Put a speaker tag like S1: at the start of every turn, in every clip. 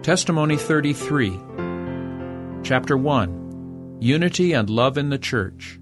S1: Testimony 33, Chapter 1, Unity and Love in the Church.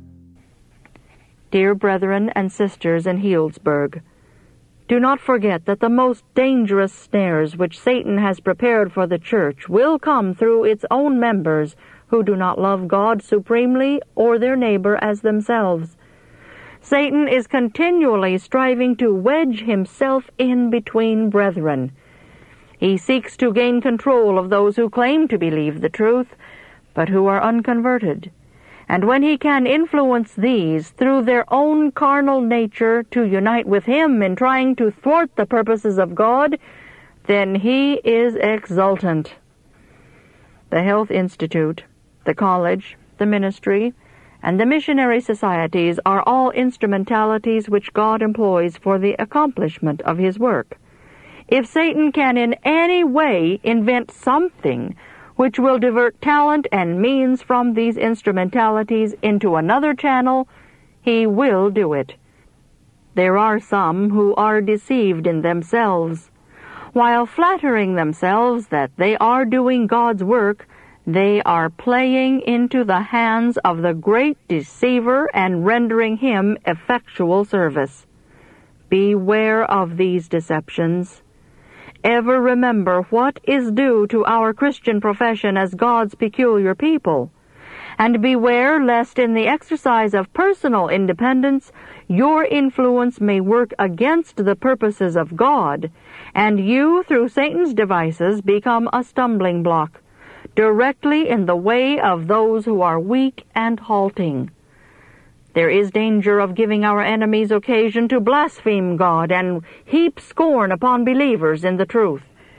S2: Dear brethren and sisters in Healdsburg, do not forget that the most dangerous snares which Satan has prepared for the church will come through its own members who do not love God supremely or their neighbor as themselves. Satan is continually striving to wedge himself in between brethren. He seeks to gain control of those who claim to believe the truth, but who are unconverted. And when he can influence these through their own carnal nature to unite with him in trying to thwart the purposes of God, then he is exultant. The Health Institute, the college, the ministry, and the missionary societies are all instrumentalities which God employs for the accomplishment of his work. If Satan can in any way invent something which will divert talent and means from these instrumentalities into another channel, he will do it. There are some who are deceived in themselves. While flattering themselves that they are doing God's work, they are playing into the hands of the great deceiver and rendering him effectual service. Beware of these deceptions. Ever remember what is due to our Christian profession as God's peculiar people, and beware lest in the exercise of personal independence your influence may work against the purposes of God, and you, through Satan's devices, become a stumbling block, directly in the way of those who are weak and halting. There is danger of giving our enemies occasion to blaspheme God and heap scorn upon believers in the truth.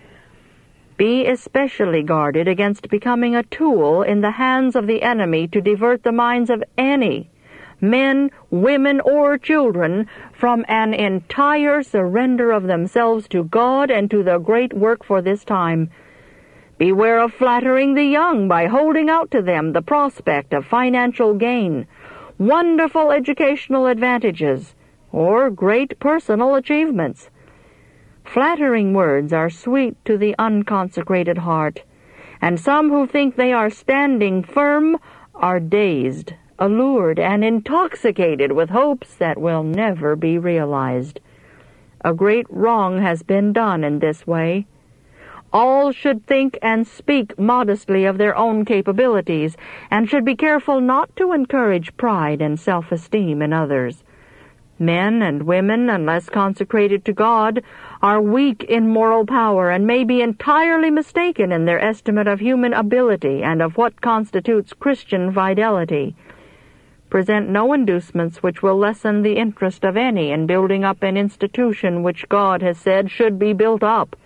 S2: Be especially guarded against becoming a tool in the hands of the enemy to divert the minds of any, men, women, or children, from an entire surrender of themselves to God and to the great work for this time. Beware of flattering the young by holding out to them the prospect of financial gain, wonderful educational advantages, or great personal achievements. Flattering words are sweet to the unconsecrated heart, and some who think they are standing firm are dazed, allured, and intoxicated with hopes that will never be realized. A great wrong has been done in this way. All should think and speak modestly of their own capabilities, and should be careful not to encourage pride and self-esteem in others. Men and women, unless consecrated to God, are weak in moral power and may be entirely mistaken in their estimate of human ability and of what constitutes Christian fidelity. Present no inducements which will lessen the interest of any in building up an institution which God has said should be built up.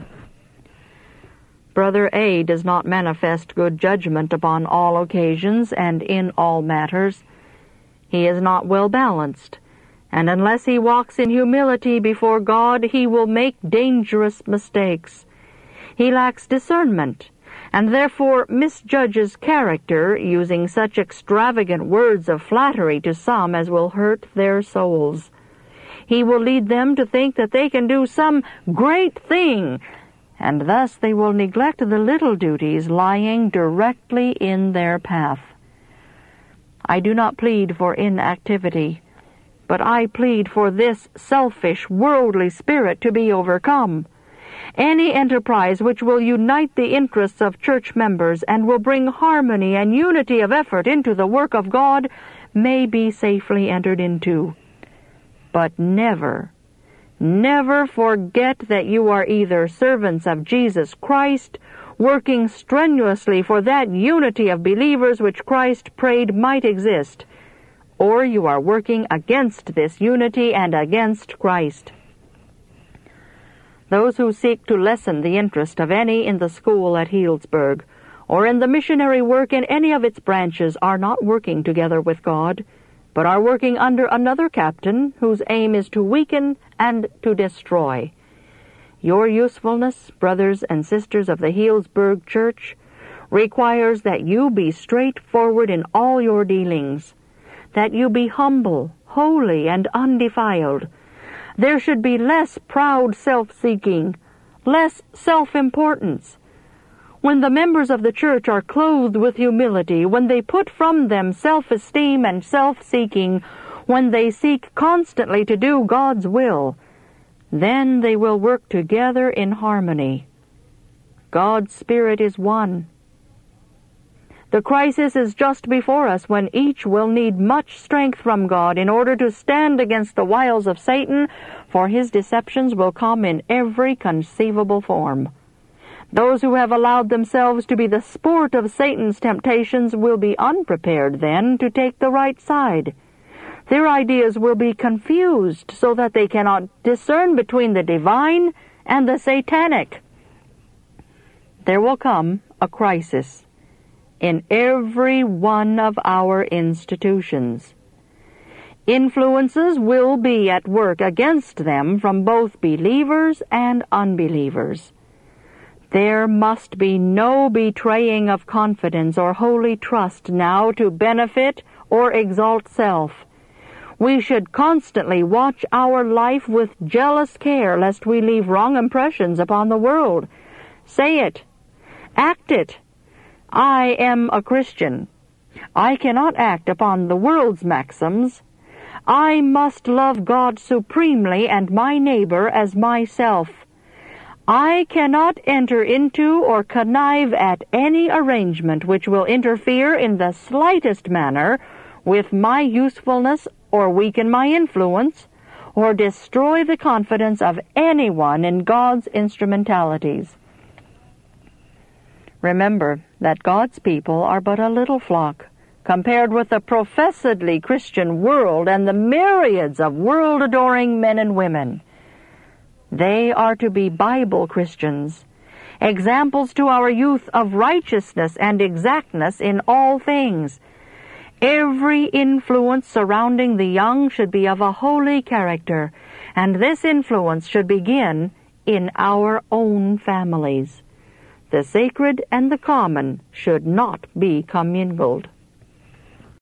S2: Brother A does not manifest good judgment upon all occasions and in all matters. He is not well balanced, and unless he walks in humility before God, he will make dangerous mistakes. He lacks discernment, and therefore misjudges character, using such extravagant words of flattery to some as will hurt their souls. He will lead them to think that they can do some great thing, and thus they will neglect the little duties lying directly in their path. I do not plead for inactivity, but I plead for this selfish, worldly spirit to be overcome. Any enterprise which will unite the interests of church members and will bring harmony and unity of effort into the work of God may be safely entered into. But never forget that you are either servants of Jesus Christ, working strenuously for that unity of believers which Christ prayed might exist, or you are working against this unity and against Christ. Those who seek to lessen the interest of any in the school at Healdsburg, or in the missionary work in any of its branches, are not working together with God, but are working under another captain whose aim is to weaken and to destroy. Your usefulness, brothers and sisters of the Healdsburg Church, requires that you be straightforward in all your dealings, that you be humble, holy, and undefiled. There should be less proud self-seeking, less self-importance. When the members of the church are clothed with humility, when they put from them self-esteem and self-seeking, when they seek constantly to do God's will, then they will work together in harmony. God's Spirit is one. The crisis is just before us when each will need much strength from God in order to stand against the wiles of Satan, for his deceptions will come in every conceivable form. Those who have allowed themselves to be the sport of Satan's temptations will be unprepared then to take the right side. Their ideas will be confused so that they cannot discern between the divine and the satanic. There will come a crisis in every one of our institutions. Influences will be at work against them from both believers and unbelievers. There must be no betraying of confidence or holy trust now to benefit or exalt self. We should constantly watch our life with jealous care lest we leave wrong impressions upon the world. Say it. Act it. I am a Christian. I cannot act upon the world's maxims. I must love God supremely and my neighbor as myself. I cannot enter into or connive at any arrangement which will interfere in the slightest manner with my usefulness or weaken my influence or destroy the confidence of anyone in God's instrumentalities. Remember that God's people are but a little flock compared with the professedly Christian world and the myriads of world-adoring men and women. They are to be Bible Christians, examples to our youth of righteousness and exactness in all things. Every influence surrounding the young should be of a holy character, and this influence should begin in our own families. The sacred and the common should not be commingled.